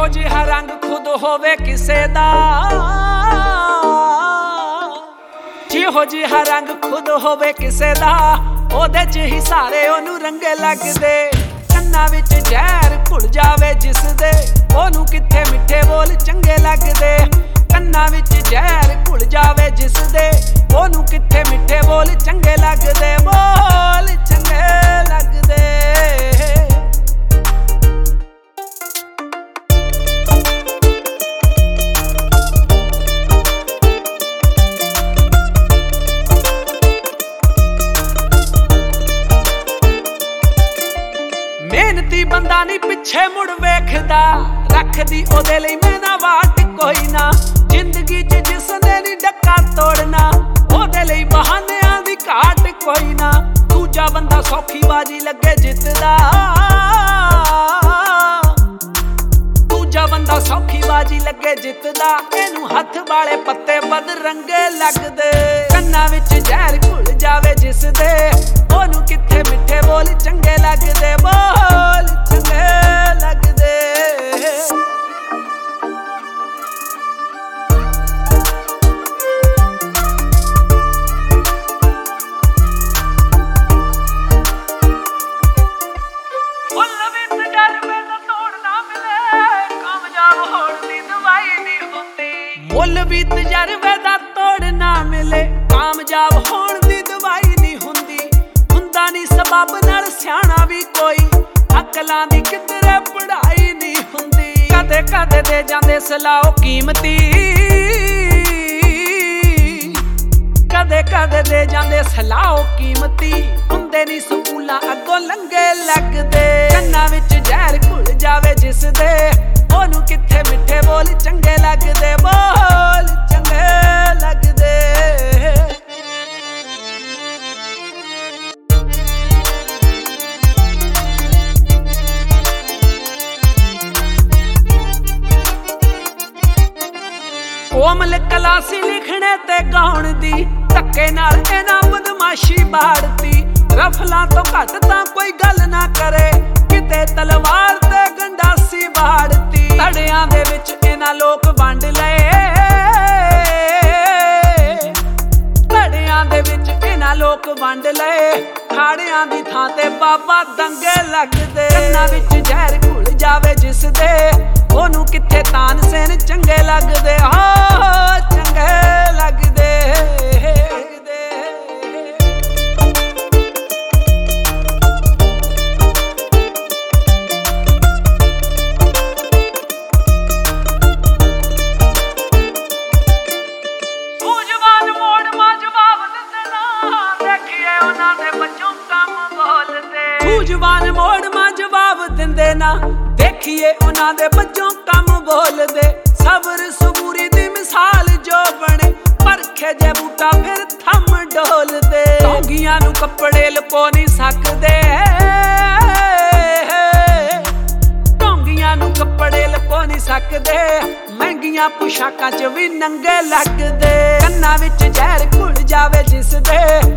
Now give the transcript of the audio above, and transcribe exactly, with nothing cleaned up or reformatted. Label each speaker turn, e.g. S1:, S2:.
S1: ਜਿਹੋ ਜਿਹਾ ਰੰਗ ਖੁਦ ਹੋਵੇ ਕਿਸੇ ਦਾ, ਜਿਹੋ ਜਿਹਾ ਰੰਗ ਖੁਦ ਹੋਵੇ ਕਿਸੇ ਦਾ, ਉਹਦੇ ਚ ਹੀ ਸਾਰੇ ਉਹਨੂੰ ਰੰਗੇ ਲੱਗਦੇ। ਕੰਨਾਂ ਵਿੱਚ ਜ਼ਹਿਰ ਘੁਲ ਜਾਵੇ ਜਿਸ ਦੇ, ਉਹਨੂੰ ਕਿੱਥੇ ਮਿੱਠੇ ਬੋਲ ਚੰਗੇ ਲੱਗਦੇ। ਕੰਨਾਂ ਵਿੱਚ ਜ਼ਹਿਰ ਘੁਲ ਜਾਵੇ ਜਿਸ ਦੇ, ਉਹਨੂੰ ਕਿੱਥੇ ਮਿੱਠੇ ਬੋਲ ਚੰਗੇ ਲੱਗਦੇ, ਬੋਲ ਚੰਗੇ ਲੱਗਦੇ। ਮਿਹਨਤੀ ਬੰਦਾ ਨੀ ਪਿੱਛੇ ਮੁੜ ਵੇਖਦਾ, ਰੱਖਦੀ ਉਹਦੇ ਲਈ ਮਿਹਨਤ ਵਾਟ ਕੋਈ ਨਾ। ਜ਼ਿੰਦਗੀ ਚ ਜਿਸਨੇ ਨੀ ਡੱਕਾ ਤੋੜਨਾ, ਉਹਦੇ ਲਈ ਬਹਾਨਿਆਂ ਦੀ ਘਾਟ ਕੋਈ ਨਾ। ਦੂਜਾ ਬੰਦਾ ਸੌਖੀ ਬਾਜੀ ਲੱਗੇ ਜਿੱਤਦਾ, ਦੂਜਾ ਬੰਦਾ ਸੌਖੀ ਬਾਜੀ ਲੱਗੇ ਜਿੱਤਦਾ। ਇਹਨੂੰ ਹੱਥ ਵਾਲੇ ਪੱਤੇ ਬਦਰੰਗੇ ਲੱਗਦੇ। ਕੰਨਾਂ ਵਿੱਚ ਜ਼ਹਿਰ ਘੁਲ ਜਾਵੇ ਜਿਸ ਦੇ, ਉਹਨੂੰ ਕਿੱਥੇ ਮਿੱਠੇ ਬੋਲ ਚੰਗੇ ਲੱਗਦੇ, ਬੋਲ ਚੰਗੇ ਲੱਗਦੇ। ਮੁੱਲ ਵੀ ਤਜਰਬੇ ਦਾ ਤੋੜ ਨਾ ਮਿਲੇ, ਕਾਮਯਾਬ ਹੋਣ ਦੀ ਦਵਾਈ ਨਹੀਂ ਹੁੰਦੀ। ਮੁੱਲ ਵੀ ਤਜਰਬੇ ਦਾ ਤੋੜ ਨਾ ਮਿਲੇ, ਕਾਮਯਾਬ ਹੋਣ ਦੀ ਦਵਾਈ ਨਹੀਂ ਹੁੰਦੀ। ਹੁੰਦਾ ਨੀ ਸਬੱਬ ਨਾਲ ਸਿਆਣਾ ਵੀ ਕੋਈ, ਅਕਲਾਂ ਦੀ ਕਿਧਰੇ ਪੜ੍ਹਾਈ ਨਹੀਂ ਹੁੰਦੀ। ਕਦੇ ਕਦੇ ਦੇ ਜਾਂਦੇ ਸਲਾਹ ਕੀਮਤੀ, ਕਦੇ ਕਦੇ ਦੇ ਜਾਂਦੇ ਸਲਾਹ ਕੀਮਤੀ। ਹੁੰਦੇ ਨੀ ਸਕੂਲਾਂ ਅੱਗੋਂ ਲੰਗੇ ਲੱਗਦੇ। ਕੰਨਾਂ ਵਿੱਚ ਜ਼ਹਿਰ ਘੁਲ ਜਾਵੇ ਜਿਸ ਦੇ, ਉਹਨੂੰ ਕਿੱਥੇ ਮਿੱਠੇ ਬੋਲ ਚੰਗੇ ਲੱਗਦੇ, ਬੋਲ ਚੰਗੇ ਲੱਗਦੇ। ਕੋਮਲ ਕਲਾ ਸੀ ਲਿਖਣੇ ਤੇ ਗਾਉਣ ਦੀ, ਧੱਕੇ ਨਾਲ ਇਹਨਾਂ ਬਦਮਾਸ਼ੀ ਬਾੜਤੀ। ਰਫਲਾਂ ਤੋਂ ਘੱਟ ਤਾਂ ਕੋਈ ਗੱਲ ਨਾ ਕਰੇ, ਕਿਤੇ ਤਲਵਾਰ ਤੇ ਗੰਡਾਸੀ ਬਾੜਤੀ। ਧੜਿਆਂ ਦੇ ਵਿੱਚ ਇਹਨਾਂ ਲੋਕ ਵੰਡ ਲਏ, ਧੜਿਆਂ ਦੇ ਵਿੱਚ ਇਹਨਾਂ ਲੋਕ ਵੰਡ ਲਏ। ਖਾੜਿਆਂ ਦੀ ਥਾਂ ਤੇ ਬਾਬਾ ਦੰਗੇ ਲੱਗਦੇ। ਕੰਨਾਂ ਵਿੱਚ ਜ਼ਹਿਰ ਘੁਲ ਜਾਵੇ ਜਿਸ ਦੇ, ਉਹਨੂੰ ਕਿੱਥੇ ਤਾਨਸੇਨ ਚੰਗੇ ਲੱਗਦੇ, ਹਾਂ ਚੰਗੇ ਲੱਗਦੇ। ਸੂਝਵਾਨ ਮੋੜ ਮਾ ਜਵਾਬ ਦਿੰਦੇ ਨਾ, ਦੇਖੀਏ ਉਹਨਾਂ ਦੇ ਬੱਚੋਂ ਕੰਮ ਬੋਲਦੇ। ਸੂਝਵਾਨ ਮੋੜ ਮਾ ਜਵਾਬ ਦਿੰਦੇ ਨਾ, ਦੇਖੀਏ ਉਹਨਾਂ ਦੇ ਬੱਚੋਂ ਕੰਮ ਬੋਲਦੇ। ਸਬਰ ਸਬੂਰੀ ਦੀ ਮਿਸਾਲ ਜੋ ਬਣੇ, ਪਰਖੇ ਜੇ ਬੂਟਾ ਫਿਰ ਥੰਮ ਡੋਲਦੇ। ਟੌਂਗੀਆਂ ਨੂੰ ਕੱਪੜੇ ਲੁਕੋ ਨਹੀਂ ਸਕਦੇ, ਟੌਂਗੀਆਂ ਨੂੰ ਕੱਪੜੇ ਲੁਕੋ ਨਹੀਂ ਸਕਦੇ। ਮਹਿੰਗੀਆਂ ਪੁਸ਼ਾਕਾਂ ਚ ਵੀ ਨੰਗੇ ਲੱਗਦੇ। ਕੰਨਾਂ ਵਿੱਚ ਜ਼ਹਿਰ ਘੁਲ ਜਾਵੇ ਜਿਸ ਦੇ,